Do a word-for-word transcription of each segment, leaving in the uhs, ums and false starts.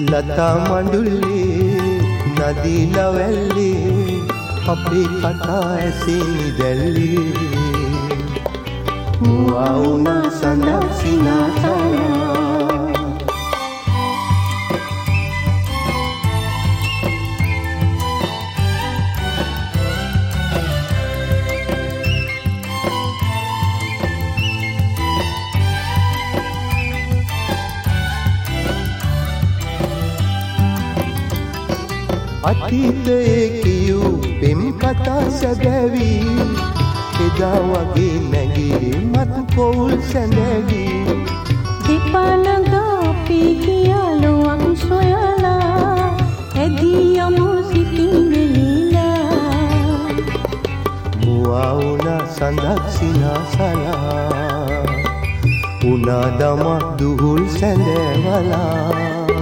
ලතා මඬුල්ලේ නදී ලවැල්ලේ අපේ කතා ඇසේ නිදැල්ලේ මුවා වුණා සඳක් සිනාසලා අතීතයේ කියූ පෙම් කතා සැබෑවි එදා වගේ නැගේ මත් පොවුල් සැඳැවි දෙපළඟ අපි කියලුවක් සොයලා ඇදී යමු සිතින් වෙලිලා මුවා වුණා සඳක් සිනාසලා උනා දමා දුහුල් සැඳෑවලා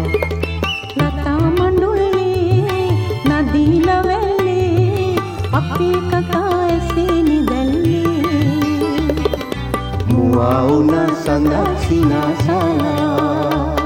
අපේ කතා ඇසේ නිදැල්ලේ මුවා වුණා සඳක් සිනාසලා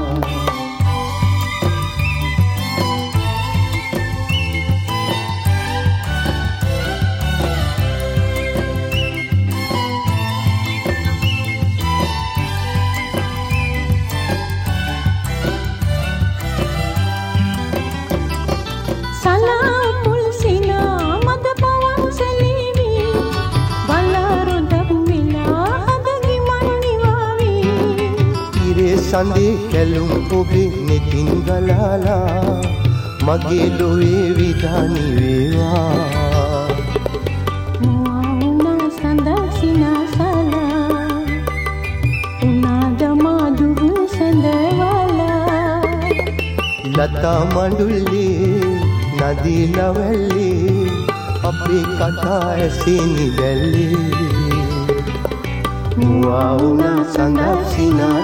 සඳේ කැලුම් ඔබේ නෙතින් ගලාලා මගේ ලොවේ විධානි වේවා මුවා වුණා සඳක් සිනාසලා උනා දමා දුහුල් සැඳවලා ලතා මඬුල්ලේ නදී ලවැල්ලේ අපේ කතා ඇසේ නිදැල්ලේ මුවා වුණා සඳක් සිනා